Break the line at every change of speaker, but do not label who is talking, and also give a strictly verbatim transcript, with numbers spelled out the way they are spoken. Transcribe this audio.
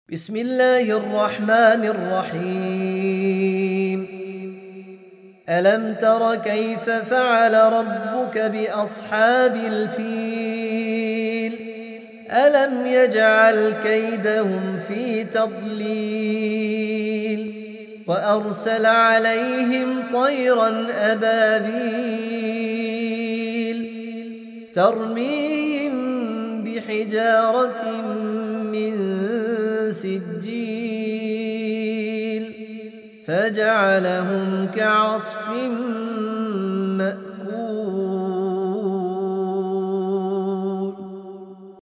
بسم الله الرحمن الرحيم. ألم تر كيف فعل ربك بأصحاب الفيل؟ ألم يجعل كيدهم في تضليل وأرسل عليهم طيرا أبابيل ترميهم بحجارة من سجيل فجعلهم كعصف